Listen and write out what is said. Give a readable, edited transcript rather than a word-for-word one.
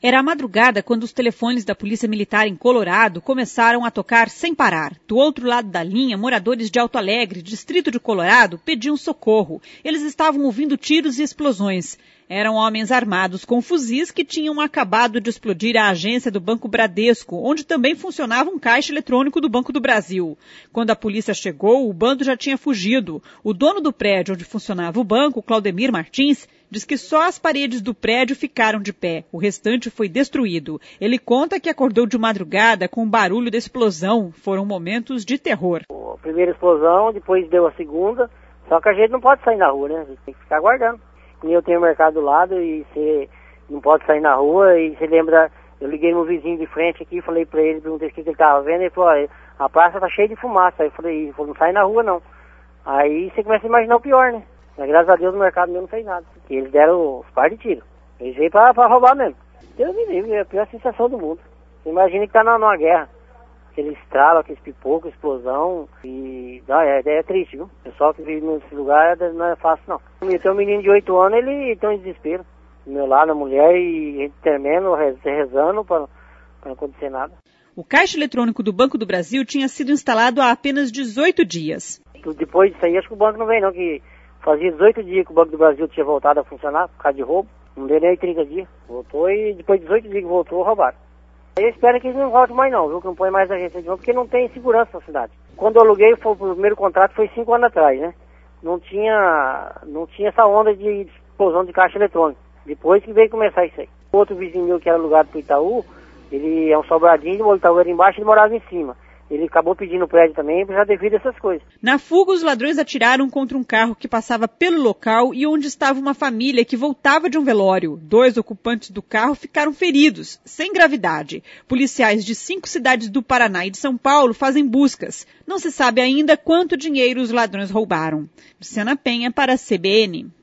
Era a madrugada quando os telefones da Polícia Militar em Colorado começaram a tocar sem parar. Do outro lado da linha, moradores de Alto Alegre, distrito de Colorado, pediam socorro. Eles estavam ouvindo tiros e explosões. Eram homens armados com fuzis que tinham acabado de explodir a agência do Banco Bradesco, onde também funcionava um caixa eletrônico do Banco do Brasil. Quando a polícia chegou, o bando já tinha fugido. O dono do prédio onde funcionava o banco, Claudemir Martins, diz que só as paredes do prédio ficaram de pé. O restante foi destruído. Ele conta que acordou de madrugada com o barulho da explosão. Foram momentos de terror. A primeira explosão, depois deu a segunda. Só que a gente não pode sair na rua, né? A gente tem que ficar aguardando. Eu tenho o mercado do lado e você não pode sair na rua. E você lembra, eu liguei no vizinho de frente aqui, falei pra ele, perguntei o que ele estava vendo. Ele falou, a praça tá cheia de fumaça. Aí eu falei, não sai na rua não. Aí você começa a imaginar o pior, né? Mas graças a Deus o mercado mesmo não fez nada. Porque eles deram os par de tiro. Eles veio pra roubar mesmo. Deus me livre, é a pior sensação do mundo. Você imagina que tá numa guerra. Aquele estralo, aqueles pipocos, explosão. E é triste, viu? O pessoal que vive nesse lugar não é fácil, não. Eu tenho um menino de 8 anos, ele tem um desespero. Do meu lado, a mulher e a gente tremendo, rezando pra não acontecer nada. O caixa eletrônico do Banco do Brasil tinha sido instalado há apenas 18 dias. Depois disso aí, acho que o banco não vem não, que fazia 18 dias que o Banco do Brasil tinha voltado a funcionar por causa de roubo. Não deu nem 30 dias. Voltou e depois de 18 dias que voltou, roubaram. Eu espero que eles não voltem mais não, viu? Que não põe mais agência de novo, porque não tem segurança na cidade. Quando eu aluguei, o primeiro contrato foi 5 anos atrás, né? Não tinha essa onda de explosão de caixa eletrônico. Depois que veio começar isso aí. Outro vizinho meu que era alugado pro Itaú, ele é um sobradinho, o Itaú era embaixo e ele morava em cima. Ele acabou pedindo o prédio também, já devido a essas coisas. Na fuga, os ladrões atiraram contra um carro que passava pelo local e onde estava uma família que voltava de um velório. 2 ocupantes do carro ficaram feridos, sem gravidade. Policiais de 5 cidades do Paraná e de São Paulo fazem buscas. Não se sabe ainda quanto dinheiro os ladrões roubaram. Luciana Penha para a CBN.